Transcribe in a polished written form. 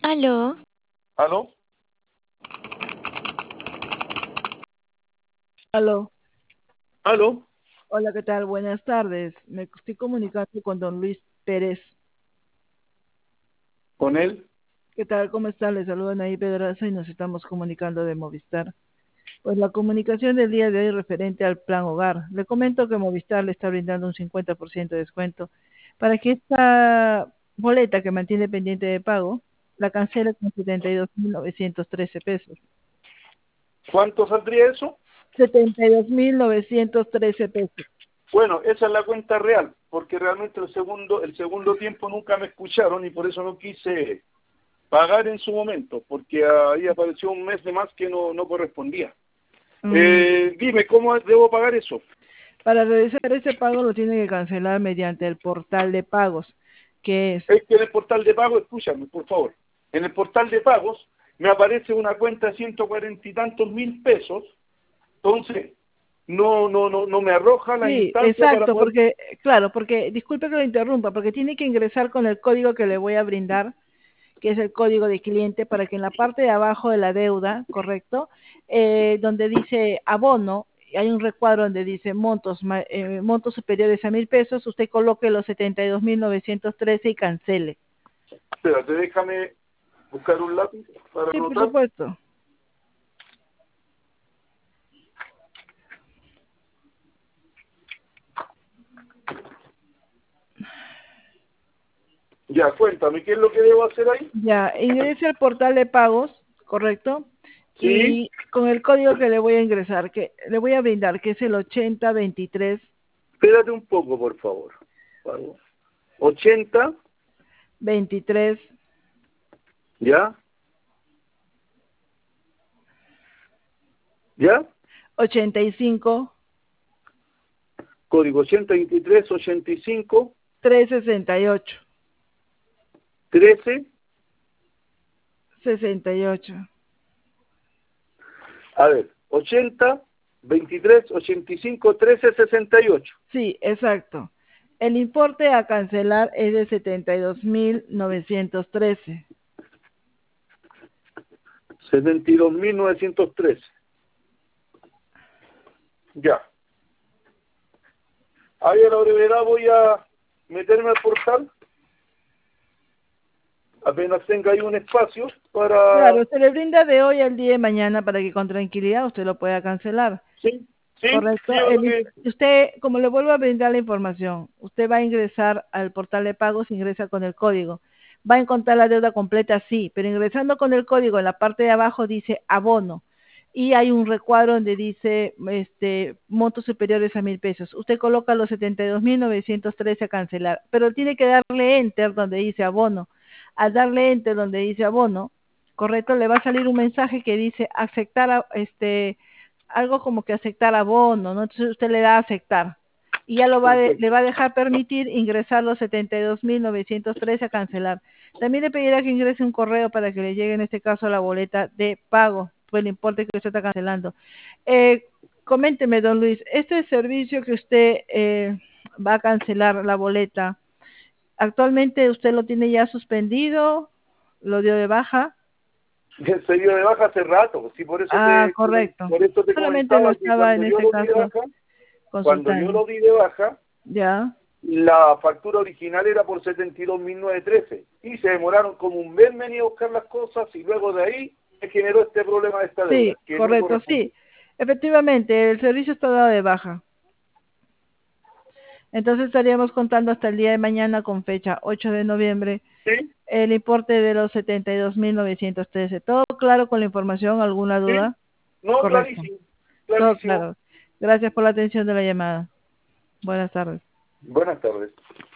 Aló, ¿Aló? Aló, ¿Aló? hola, ¿qué tal? Buenas tardes. Me estoy comunicando con don Luis Pérez. ¿Con él? ¿Qué tal? ¿Cómo está? Le saluda Naí Pedraza y nos estamos comunicando de Movistar. Pues la comunicación del día de hoy referente al plan hogar. Le comento que Movistar le está brindando un 50% de descuento para que esta boleta que mantiene pendiente de pago la cancele con 72.913 pesos. ¿Cuánto saldría eso? 72.913 pesos. Bueno, esa es la cuenta real, porque realmente el segundo tiempo nunca me escucharon y por eso no quise pagar en su momento, porque ahí apareció un mes de más que no correspondía. Mm, Dime, ¿cómo debo pagar eso? Para realizar ese pago lo tiene que cancelar mediante el portal de pagos, que es, Es que en el portal de pago, escúchame, por favor, en el portal de pagos me aparece una cuenta de 140 y tantos mil pesos, entonces no me arroja la sí, instancia para exacto, poder. porque, claro, porque, disculpe que lo interrumpa, porque tiene que ingresar con el código que le voy a brindar, que es el código de cliente, para que en la parte de abajo de la deuda, correcto, donde dice abono, hay un recuadro donde dice montos superiores a 1.000 pesos, usted coloque los 72.913 y cancele. Espérate, déjame buscar un lápiz para Sí, por anotar. supuesto. Ya, cuéntame, ¿qué es lo que debo hacer ahí? Ya, ingrese al portal de pagos, ¿correcto? Sí, Y con el código que le voy a ingresar, que le voy a brindar, que es el 8023 espérate un poco, por favor. Pago. 80, 23 ¿ya? ¿Ya? 85 Código 80, 23, 85, 368 13. 68. A ver, 80, 23, 85, 13, 68. Sí, exacto. El importe a cancelar es de 72.913. 72.913. Ya. Ahí a la brevedad voy a meterme al portal, apenas tenga ahí un espacio para. Claro, se le brinda de hoy al día de mañana para que con tranquilidad usted lo pueda cancelar. Sí, sí, sí, Correcto. yo creo que. Usted, como le vuelvo a brindar la información, usted va a ingresar al portal de pagos, ingresa con el código. Va a encontrar la deuda completa, sí, pero ingresando con el código en la parte de abajo dice abono y hay un recuadro donde dice montos superiores a 1.000 pesos. Usted coloca los 72.913 a cancelar, pero tiene que darle enter donde dice abono. Al darle enter donde dice abono, correcto, le va a salir un mensaje que dice aceptar algo como que aceptar abono, ¿no? Entonces usted le da a aceptar y ya le Perfecto. va a dejar permitir ingresar los 72.913 a cancelar. También le pedirá que ingrese un correo para que le llegue en este caso la boleta de pago, pues el importe que usted está cancelando. Eh, Coménteme, don Luis, este servicio que usted va a cancelar la boleta, ¿actualmente usted lo tiene ya suspendido? ¿Lo dio de baja? Se dio de baja hace rato, sí, por eso Ah, correcto. por eso te Solamente lo comentaba que estaba en este caso cuando yo consultando. lo di de baja, Ya. la factura original era por 72.913 y se demoraron como un mes en venir a buscar las cosas y luego de ahí se generó este problema de esta deuda, Sí, que no correcto, corresponde. sí. Efectivamente, el servicio está dado de baja. Entonces estaríamos contando hasta el día de mañana con fecha 8 de noviembre ¿Sí? el importe de los 72.913. ¿Todo claro con la información? ¿Alguna ¿Sí? duda? No, Correcto. clarísimo, Todo clarísimo. claro. Gracias por la atención de la llamada. Buenas tardes. Buenas tardes.